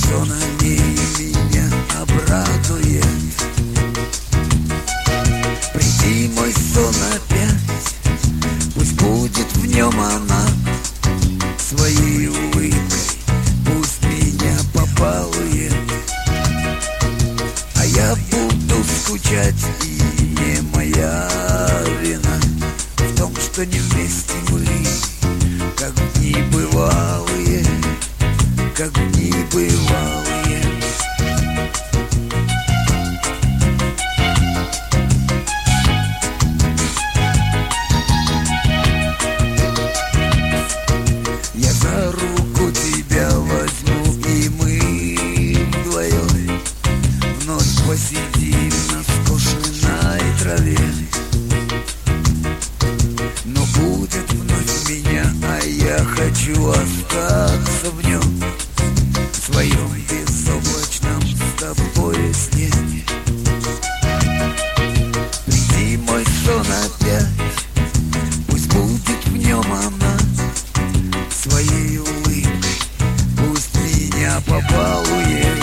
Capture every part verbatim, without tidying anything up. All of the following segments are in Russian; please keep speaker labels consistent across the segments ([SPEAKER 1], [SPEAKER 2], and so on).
[SPEAKER 1] что на ней меня обрадует. Приди, мой сон, опять, пусть будет в нем она своей улыбкой, пусть меня побалует. А я буду скучать, и не моя вина в том, что не вместе мы, как в дни бывалые, как в дни бывалые. Я за руку тебя возьму, и мы вдвоем вновь посидим на скошенной траве. Но будет вновь меня, а я хочу остаться в нем, в своем безоблачном с тобой сне. Приди, мой сон, опять, пусть будет в нем она своей улыбкой, пусть меня побалует.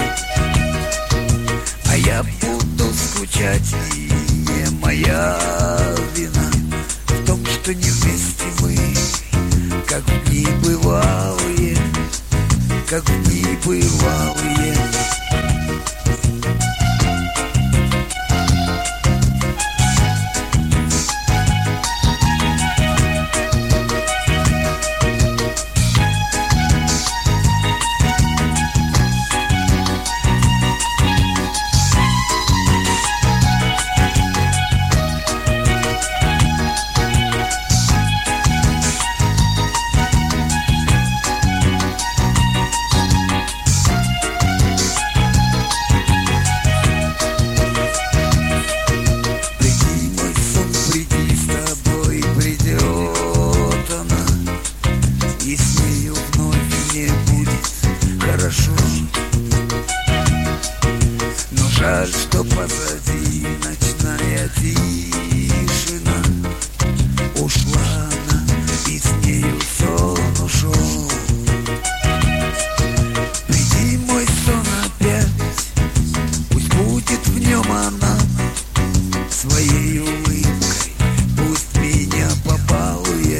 [SPEAKER 1] А я буду скучать, и не моя вина в том, что не вместе мы, как в дни бывалые, как в дни бывалые. И с нею вновь мне будет хорошо. Но жаль, что позади ночная тишина. Ушла она, и с нею сон ушел. Приди, мой сон, опять, пусть будет в нем она своей улыбкой, пусть меня побалует.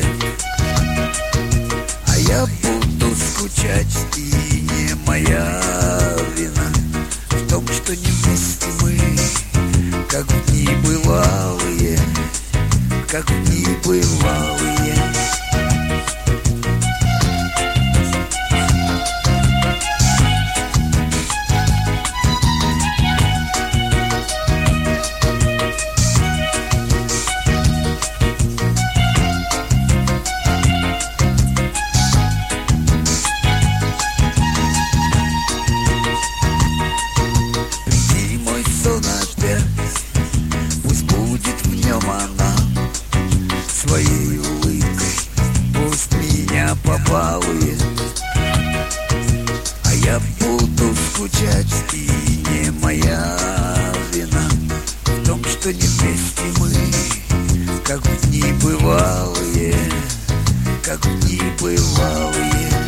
[SPEAKER 1] Я буду скучать, и не моя вина в том, что не вместе мы, как в дни бывалые, как в дни бывалые. Пусть будет в нем она своей улыбкой, пусть меня побалует. А я буду скучать, и не моя вина в том, что не вместе мы, как в дни бывалые, как в дни бывалые.